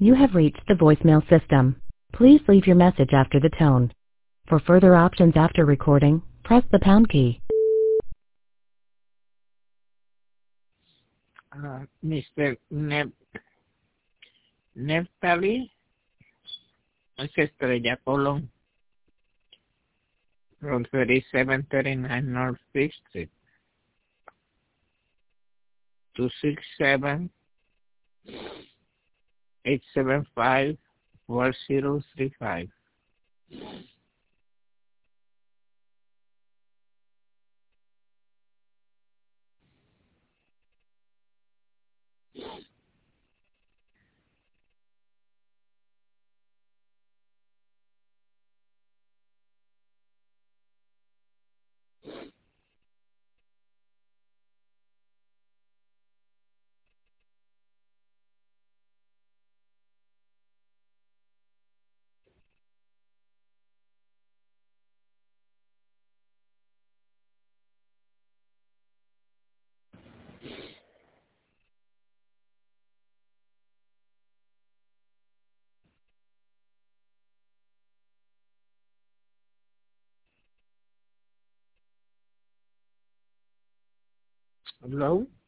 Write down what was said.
You have reached the voicemail system. Please leave your message after the tone. For further options after recording, press the pound key. Mr. Neftali, es Estrella Colón, from 3739 North 6th Street, 267-875-4035. Hello?